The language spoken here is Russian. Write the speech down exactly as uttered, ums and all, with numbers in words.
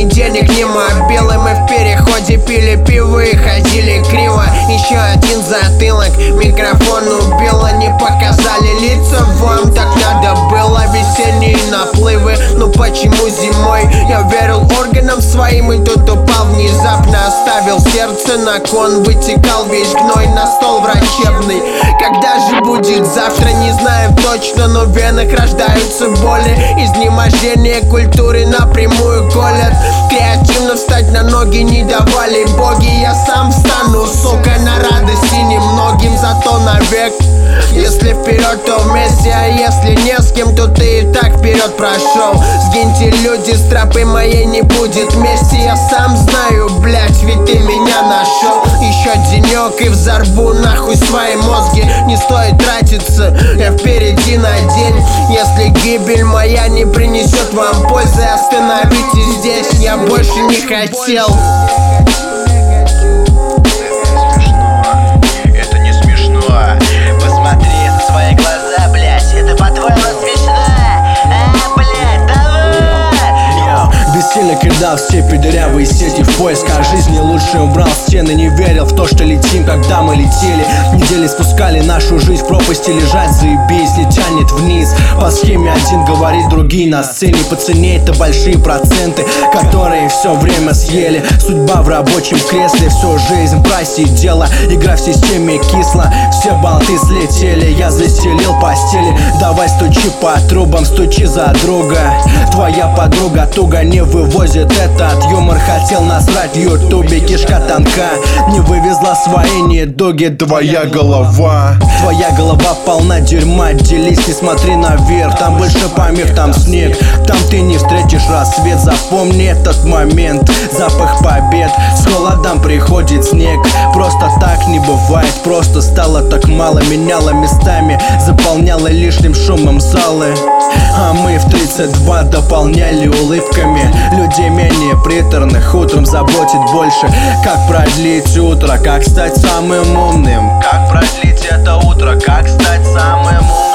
ни денег, ни мобилы. Мы в переходе пили пиво и ходили криво. Еще один затылок, микрофон убило. Не показали лица, вам так надо было. Весенние наплывы, ну почему зимой? Я верил органам своим, и тут упал внезапно. Оставил сердце на кон, вытекал весь гной на стол врачебный. Когда же будет завтра, не знаем точно, но в венах рождаются боли. Изнеможение культуры напрямую колят. Креативно встать на ноги не давали боги. Я сам встану, сука, на радости немногим, зато навек. Если вперед, то вместе, а если не с кем, то ты и так вперед прошел. Сгиньте, люди, с тропы моей не будет мести. Я сам знаю, блять, ведь ты меня нашел. Еще денек и взорву нахуй свои мозги. Не стоит тратиться, я впереди на день. Если гибель моя не принесет вам пользы, остановитесь здесь, я больше не хотел. Когда в степи дырявые сети в поисках жизни лучше убрал стены. Не верил в то, что летим, когда мы летели. Недели спускали нашу жизнь в пропасти. Лежать заебись, не тянет вниз. По схеме один говорит, другие на сцене. По цене это большие проценты, которые все время съели. Судьба в рабочем кресле, всю жизнь просидела. Игра в системе кисла, все болты слетели. Я застелил постели, давай стучи по трубам, стучи за друга. Твоя подруга туго не вывозит этот юмор. Хотел насрать в ютубе, кишка тонка. Не вывезла свои недуги твоя голова. Твоя голова полна дерьма, делись, не смотри наверх. Там больше помех, там снег, там ты не встретишь рассвет. Запомни этот момент, запах побед. С холодом приходит снег, просто так не бывает. Просто стало так мало, меняло местами, заполняло лишним шумом залы. А мы в тридцать два дополняли улыбками. Людей менее приторных утром заботит больше. Как продлить утро, как стать самым умным. Как продлить это утро, как стать самым умным.